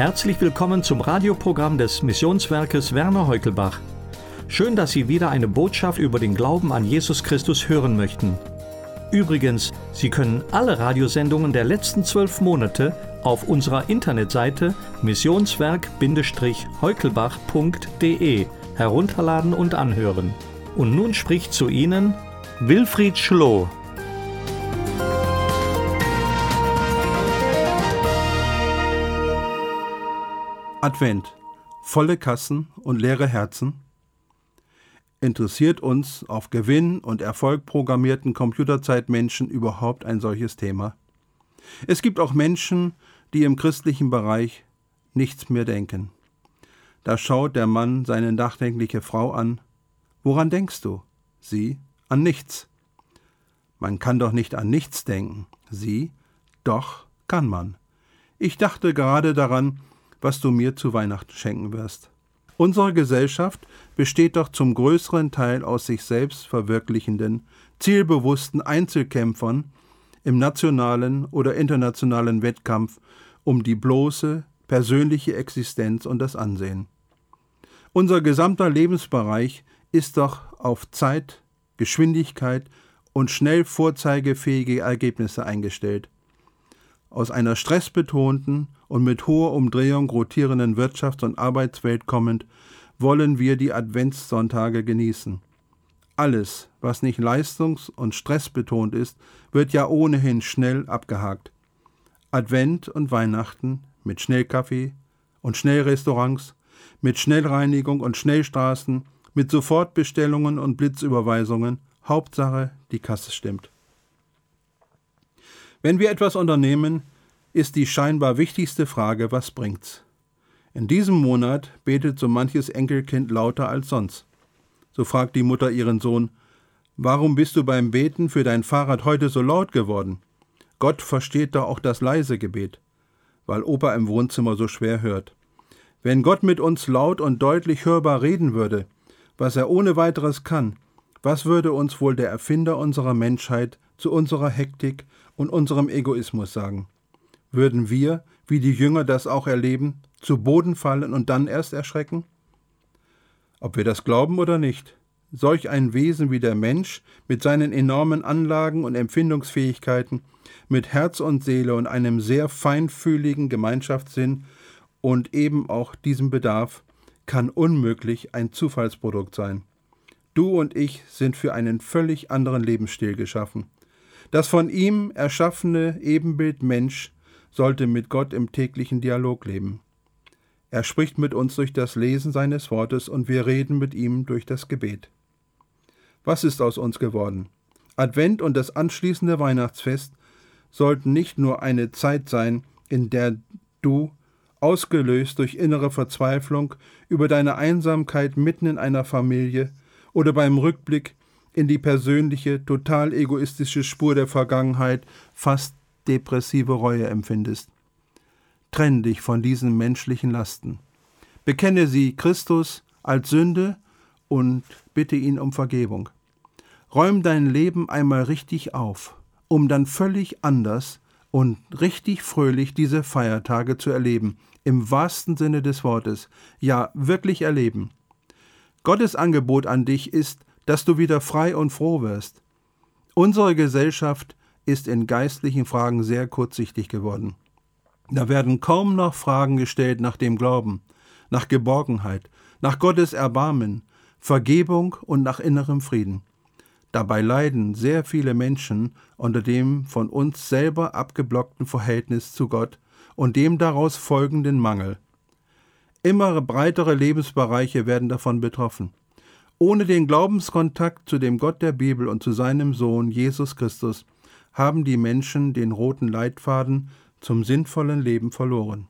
Herzlich willkommen zum Radioprogramm des Missionswerkes Werner Heukelbach. Schön, dass Sie wieder eine Botschaft über den Glauben an Jesus Christus hören möchten. Übrigens, Sie können alle Radiosendungen der letzten 12 Monate auf unserer Internetseite missionswerk-heukelbach.de herunterladen und anhören. Und nun spricht zu Ihnen Wilfried Schloh. Advent. Volle Kassen und leere Herzen? Interessiert uns auf Gewinn und Erfolg programmierten Computerzeitmenschen überhaupt ein solches Thema? Es gibt auch Menschen, die im christlichen Bereich nichts mehr denken. Da schaut der Mann seine nachdenkliche Frau an. Woran denkst du? Sie: an nichts. Man kann doch nicht an nichts denken. Sie: doch, kann man. Ich dachte gerade daran, was du mir zu Weihnachten schenken wirst. Unsere Gesellschaft besteht doch zum größeren Teil aus sich selbst verwirklichenden, zielbewussten Einzelkämpfern im nationalen oder internationalen Wettkampf um die bloße, persönliche Existenz und das Ansehen. Unser gesamter Lebensbereich ist doch auf Zeit, Geschwindigkeit und schnell vorzeigefähige Ergebnisse eingestellt. Aus einer stressbetonten und mit hoher Umdrehung rotierenden Wirtschafts- und Arbeitswelt kommend, wollen wir die Adventssonntage genießen. Alles, was nicht leistungs- und stressbetont ist, wird ja ohnehin schnell abgehakt. Advent und Weihnachten mit Schnellkaffee und Schnellrestaurants, mit Schnellreinigung und Schnellstraßen, mit Sofortbestellungen und Blitzüberweisungen, Hauptsache, die Kasse stimmt. Wenn wir etwas unternehmen, ist die scheinbar wichtigste Frage, was bringt's? In diesem Monat betet so manches Enkelkind lauter als sonst. So fragt die Mutter ihren Sohn: Warum bist du beim Beten für dein Fahrrad heute so laut geworden? Gott versteht doch auch das leise Gebet, weil Opa im Wohnzimmer so schwer hört. Wenn Gott mit uns laut und deutlich hörbar reden würde, was er ohne weiteres kann, was würde uns wohl der Erfinder unserer Menschheit zu unserer Hektik und unserem Egoismus sagen? Würden wir, wie die Jünger das auch erleben, zu Boden fallen und dann erst erschrecken? Ob wir das glauben oder nicht, solch ein Wesen wie der Mensch mit seinen enormen Anlagen und Empfindungsfähigkeiten, mit Herz und Seele und einem sehr feinfühligen Gemeinschaftssinn und eben auch diesem Bedarf, kann unmöglich ein Zufallsprodukt sein. Du und ich sind für einen völlig anderen Lebensstil geschaffen. Das von ihm erschaffene Ebenbild Mensch sollte mit Gott im täglichen Dialog leben. Er spricht mit uns durch das Lesen seines Wortes und wir reden mit ihm durch das Gebet. Was ist aus uns geworden? Advent und das anschließende Weihnachtsfest sollten nicht nur eine Zeit sein, in der du, ausgelöst durch innere Verzweiflung über deine Einsamkeit mitten in einer Familie oder beim Rückblick in die persönliche, total egoistische Spur der Vergangenheit, fast depressive Reue empfindest. Trenn dich von diesen menschlichen Lasten. Bekenne sie Christus als Sünde und bitte ihn um Vergebung. Räum dein Leben einmal richtig auf, um dann völlig anders und richtig fröhlich diese Feiertage zu erleben, im wahrsten Sinne des Wortes, ja wirklich erleben. Gottes Angebot an dich ist, dass du wieder frei und froh wirst. Unsere Gesellschaft ist in geistlichen Fragen sehr kurzsichtig geworden. Da werden kaum noch Fragen gestellt nach dem Glauben, nach Geborgenheit, nach Gottes Erbarmen, Vergebung und nach innerem Frieden. Dabei leiden sehr viele Menschen unter dem von uns selber abgeblockten Verhältnis zu Gott und dem daraus folgenden Mangel. Immer breitere Lebensbereiche werden davon betroffen. Ohne den Glaubenskontakt zu dem Gott der Bibel und zu seinem Sohn Jesus Christus haben die Menschen den roten Leitfaden zum sinnvollen Leben verloren.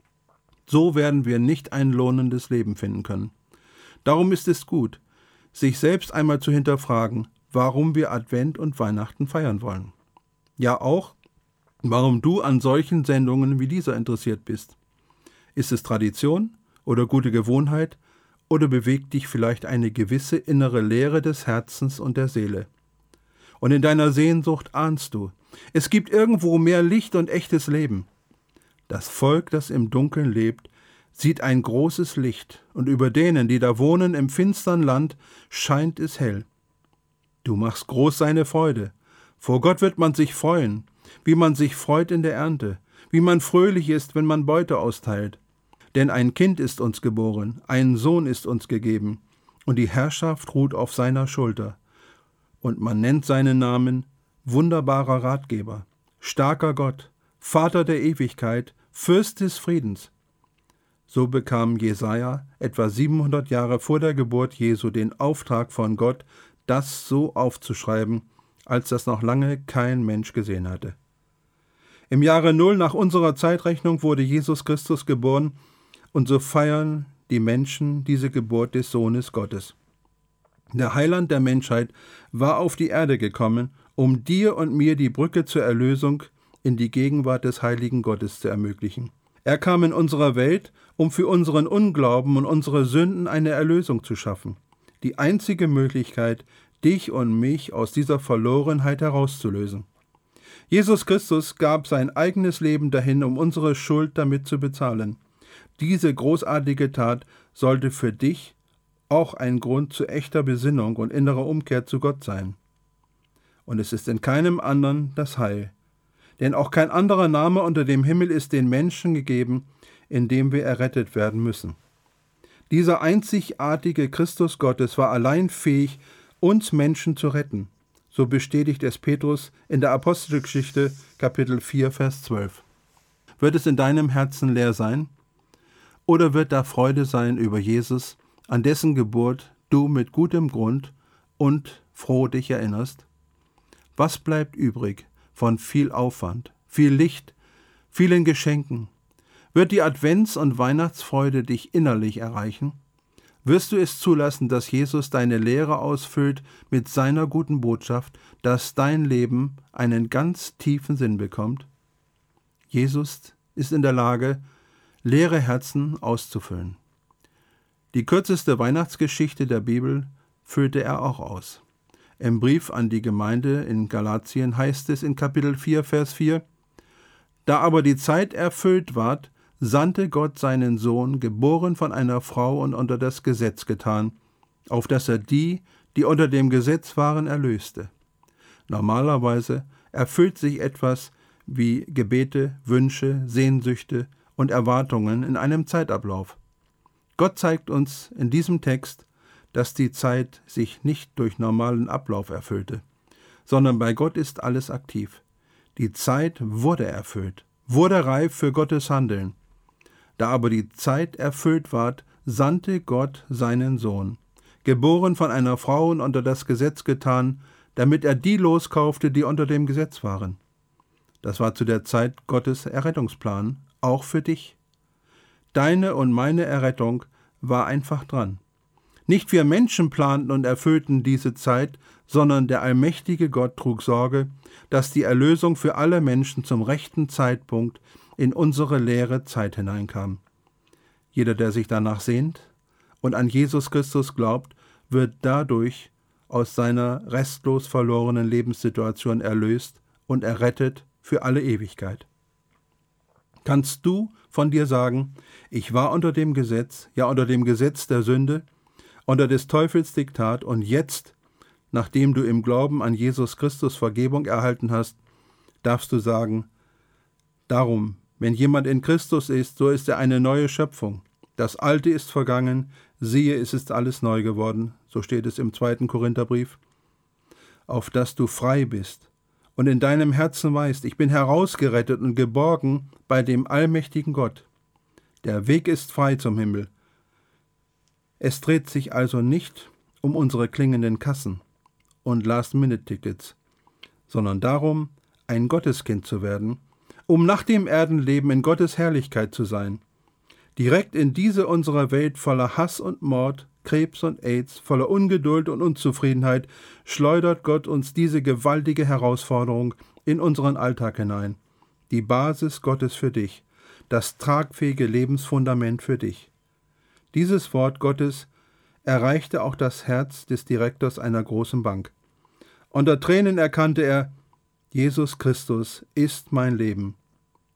So werden wir nicht ein lohnendes Leben finden können. Darum ist es gut, sich selbst einmal zu hinterfragen, warum wir Advent und Weihnachten feiern wollen. Ja auch, warum du an solchen Sendungen wie dieser interessiert bist. Ist es Tradition oder gute Gewohnheit oder bewegt dich vielleicht eine gewisse innere Leere des Herzens und der Seele? Und in deiner Sehnsucht ahnst du, es gibt irgendwo mehr Licht und echtes Leben. Das Volk, das im Dunkeln lebt, sieht ein großes Licht, und über denen, die da wohnen im finstern Land, scheint es hell. Du machst groß seine Freude. Vor Gott wird man sich freuen, wie man sich freut in der Ernte, wie man fröhlich ist, wenn man Beute austeilt. Denn ein Kind ist uns geboren, ein Sohn ist uns gegeben, und die Herrschaft ruht auf seiner Schulter. Und man nennt seinen Namen wunderbarer Ratgeber, starker Gott, Vater der Ewigkeit, Fürst des Friedens. So bekam Jesaja etwa 700 Jahre vor der Geburt Jesu den Auftrag von Gott, das so aufzuschreiben, als das noch lange kein Mensch gesehen hatte. Im Jahre 0 nach unserer Zeitrechnung wurde Jesus Christus geboren, und so feiern die Menschen diese Geburt des Sohnes Gottes. Der Heiland der Menschheit war auf die Erde gekommen, um dir und mir die Brücke zur Erlösung in die Gegenwart des heiligen Gottes zu ermöglichen. Er kam in unserer Welt, um für unseren Unglauben und unsere Sünden eine Erlösung zu schaffen. Die einzige Möglichkeit, dich und mich aus dieser Verlorenheit herauszulösen. Jesus Christus gab sein eigenes Leben dahin, um unsere Schuld damit zu bezahlen. Diese großartige Tat sollte für dich auch ein Grund zu echter Besinnung und innerer Umkehr zu Gott sein. Und es ist in keinem anderen das Heil. Denn auch kein anderer Name unter dem Himmel ist den Menschen gegeben, in dem wir errettet werden müssen. Dieser einzigartige Christus Gottes war allein fähig, uns Menschen zu retten. So bestätigt es Petrus in der Apostelgeschichte, Kapitel 4, Vers 12. Wird es in deinem Herzen leer sein? Oder wird da Freude sein über Jesus, an dessen Geburt du mit gutem Grund und froh dich erinnerst? Was bleibt übrig von viel Aufwand, viel Licht, vielen Geschenken? Wird die Advents- und Weihnachtsfreude dich innerlich erreichen? Wirst du es zulassen, dass Jesus deine Lehre ausfüllt mit seiner guten Botschaft, dass dein Leben einen ganz tiefen Sinn bekommt? Jesus ist in der Lage, leere Herzen auszufüllen. Die kürzeste Weihnachtsgeschichte der Bibel füllte er auch aus. Im Brief an die Gemeinde in Galatien heißt es in Kapitel 4, Vers 4: Da aber die Zeit erfüllt ward, sandte Gott seinen Sohn, geboren von einer Frau und unter das Gesetz getan, auf dass er die, die unter dem Gesetz waren, erlöste. Normalerweise erfüllt sich etwas wie Gebete, Wünsche, Sehnsüchte und Erwartungen in einem Zeitablauf. Gott zeigt uns in diesem Text, dass die Zeit sich nicht durch normalen Ablauf erfüllte, sondern bei Gott ist alles aktiv. Die Zeit wurde erfüllt, wurde reif für Gottes Handeln. Da aber die Zeit erfüllt ward, sandte Gott seinen Sohn, geboren von einer Frau und unter das Gesetz getan, damit er die loskaufte, die unter dem Gesetz waren. Das war zu der Zeit Gottes Errettungsplan, auch für dich. Deine und meine Errettung war einfach dran. Nicht wir Menschen planten und erfüllten diese Zeit, sondern der allmächtige Gott trug Sorge, dass die Erlösung für alle Menschen zum rechten Zeitpunkt in unsere leere Zeit hineinkam. Jeder, der sich danach sehnt und an Jesus Christus glaubt, wird dadurch aus seiner restlos verlorenen Lebenssituation erlöst und errettet für alle Ewigkeit. Kannst du von dir sagen, ich war unter dem Gesetz, ja unter dem Gesetz der Sünde, unter des Teufels Diktat, und jetzt, nachdem du im Glauben an Jesus Christus Vergebung erhalten hast, darfst du sagen, darum, wenn jemand in Christus ist, so ist er eine neue Schöpfung. Das Alte ist vergangen, siehe, es ist alles neu geworden, so steht es im 2. Korintherbrief, auf dass du frei bist und in deinem Herzen weißt, ich bin herausgerettet und geborgen bei dem allmächtigen Gott. Der Weg ist frei zum Himmel. Es dreht sich also nicht um unsere klingenden Kassen und Last-Minute-Tickets, sondern darum, ein Gotteskind zu werden, um nach dem Erdenleben in Gottes Herrlichkeit zu sein. Direkt in diese unserer Welt voller Hass und Mord, Krebs und AIDS, voller Ungeduld und Unzufriedenheit, schleudert Gott uns diese gewaltige Herausforderung in unseren Alltag hinein. Die Basis Gottes für dich, das tragfähige Lebensfundament für dich. Dieses Wort Gottes erreichte auch das Herz des Direktors einer großen Bank. Unter Tränen erkannte er, Jesus Christus ist mein Leben.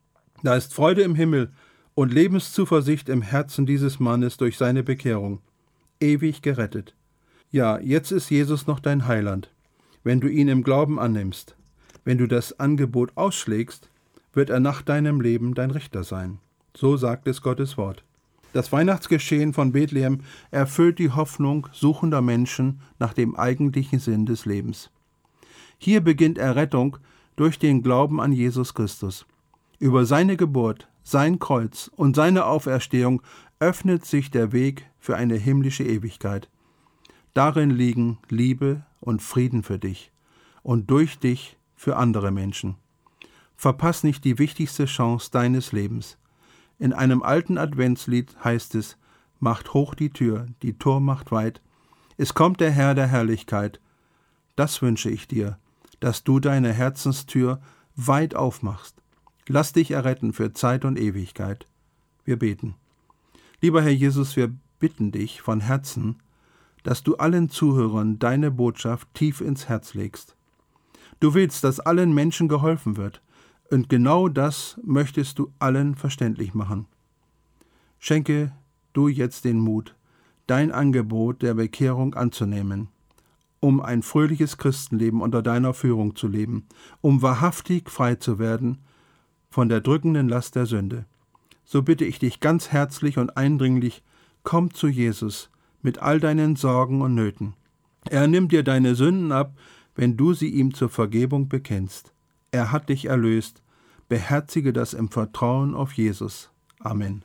Da ist Freude im Himmel und Lebenszuversicht im Herzen dieses Mannes durch seine Bekehrung. Ewig gerettet. Ja, jetzt ist Jesus noch dein Heiland. Wenn du ihn im Glauben annimmst, wenn du das Angebot ausschlägst, wird er nach deinem Leben dein Richter sein. So sagt es Gottes Wort. Das Weihnachtsgeschehen von Bethlehem erfüllt die Hoffnung suchender Menschen nach dem eigentlichen Sinn des Lebens. Hier beginnt Errettung durch den Glauben an Jesus Christus. Über seine Geburt, sein Kreuz und seine Auferstehung öffnet sich der Weg für eine himmlische Ewigkeit. Darin liegen Liebe und Frieden für dich und durch dich für andere Menschen. Verpass nicht die wichtigste Chance deines Lebens. In einem alten Adventslied heißt es: Macht hoch die Tür, die Tor macht weit. Es kommt der Herr der Herrlichkeit. Das wünsche ich dir, dass du deine Herzenstür weit aufmachst. Lass dich erretten für Zeit und Ewigkeit. Wir beten. Lieber Herr Jesus, wir bitten dich von Herzen, dass du allen Zuhörern deine Botschaft tief ins Herz legst. Du willst, dass allen Menschen geholfen wird, und genau das möchtest du allen verständlich machen. Schenke du jetzt den Mut, dein Angebot der Bekehrung anzunehmen, um ein fröhliches Christenleben unter deiner Führung zu leben, um wahrhaftig frei zu werden von der drückenden Last der Sünde. So bitte ich dich ganz herzlich und eindringlich, komm zu Jesus mit all deinen Sorgen und Nöten. Er nimmt dir deine Sünden ab, wenn du sie ihm zur Vergebung bekennst. Er hat dich erlöst. Beherzige das im Vertrauen auf Jesus. Amen.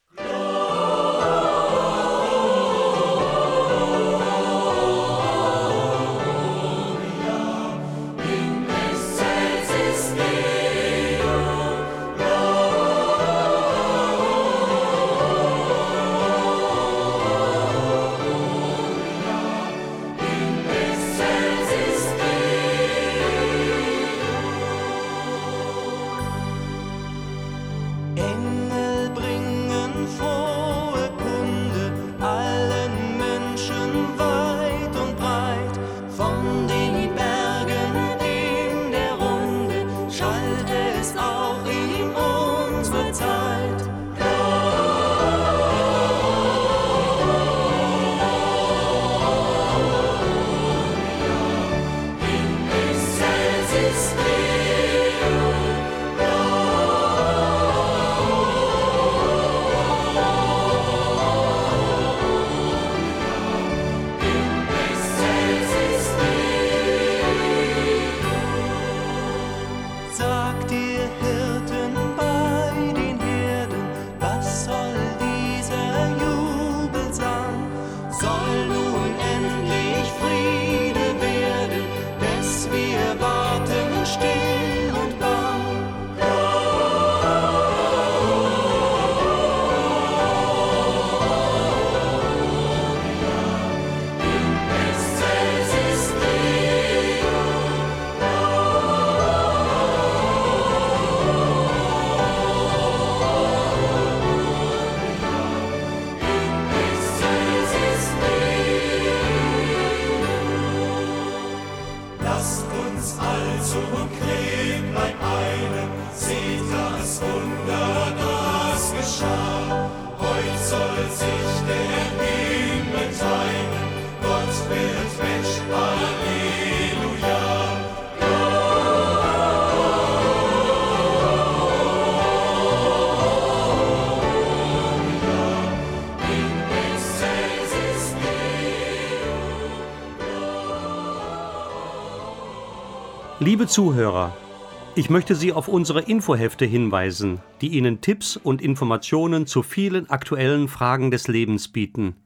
Liebe Zuhörer, ich möchte Sie auf unsere Infohefte hinweisen, die Ihnen Tipps und Informationen zu vielen aktuellen Fragen des Lebens bieten.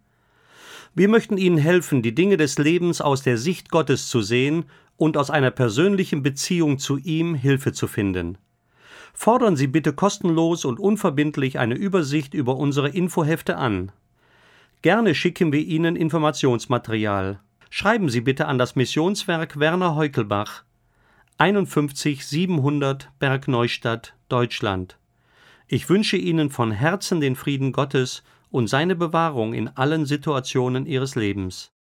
Wir möchten Ihnen helfen, die Dinge des Lebens aus der Sicht Gottes zu sehen und aus einer persönlichen Beziehung zu ihm Hilfe zu finden. Fordern Sie bitte kostenlos und unverbindlich eine Übersicht über unsere Infohefte an. Gerne schicken wir Ihnen Informationsmaterial. Schreiben Sie bitte an das Missionswerk Werner Heukelbach, 51 700 Bergneustadt, Deutschland. Ich wünsche Ihnen von Herzen den Frieden Gottes und seine Bewahrung in allen Situationen Ihres Lebens.